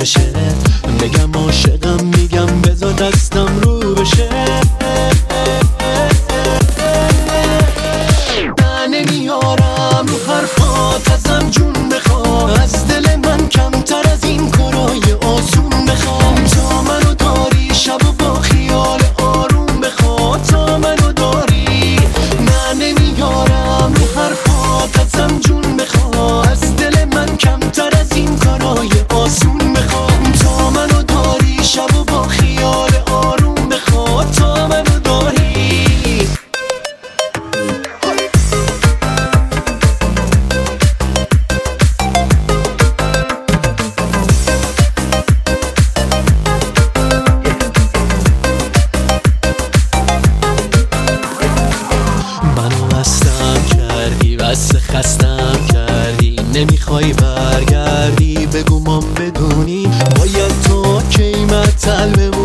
چشه، بگم عاشقم میگم بذار دستم رو بشه. نمیارم رو حرفات ازم جون بخوا، از دل من کمتر از این کارای آسون بخوام. تا منو داری شب و با خیال آروم بخوا، تا منو داری. نمیارم رو حرفات ازم جون بخوا، از دل من کمتر از این کارای آسون بخوام. تا منو داری شب و با خیال آروم بخوا، تا منو داری. بس خستم کردی، نمیخوای برگردی، بگو ما بدونی باید تو کی معطل بمونی.